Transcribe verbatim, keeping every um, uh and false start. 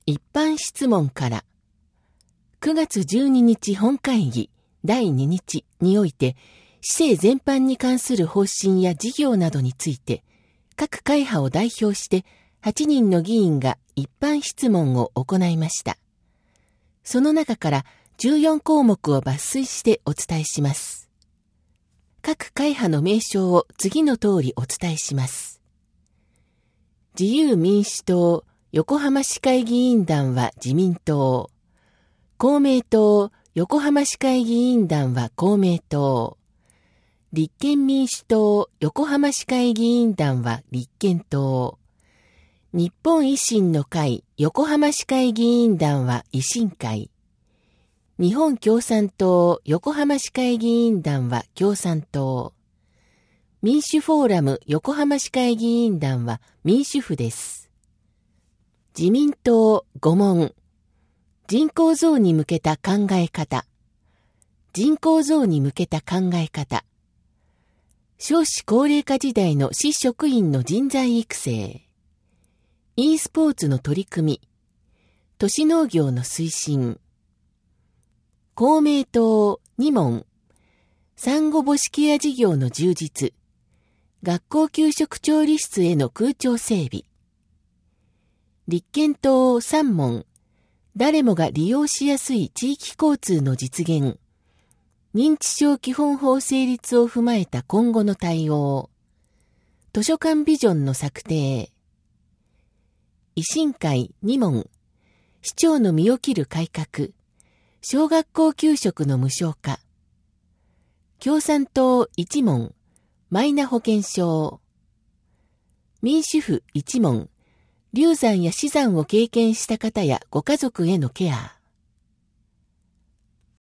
一般質問から、くがつじゅうににち本会議だいににちにおいて、市政全般に関する方針や事業などについて、各会派を代表してはちにんの議員が一般質問を行いました。その中からじゅうよんこうもくを抜粋してお伝えします。各会派の名称を次の通りお伝えします。自由民主党横浜市会議員団は自民党、公明党横浜市会議員団は公明党、立憲民主党横浜市会議員団は立憲党、日本維新の会横浜市会議員団は維新会、日本共産党横浜市会議員団は共産党、民主フォーラム横浜市会議員団は民主府です。自民党ごもん、人口増に向けた考え方、人口増に向けた考え方、少子高齢化時代の市職員の人材育成、e スポーツの取り組み、都市農業の推進、公明党にもん、産後母子ケア事業の充実、学校給食調理室への空調整備、立憲党さんもん、誰もが利用しやすい地域交通の実現、認知症基本法成立を踏まえた今後の対応、図書館ビジョンの策定、維新会にもん、市長の身を切る改革、小学校給食の無償化、共産党いちもん、マイナ保険証、民主府いちもん、流産や死産を経験した方やご家族へのケア。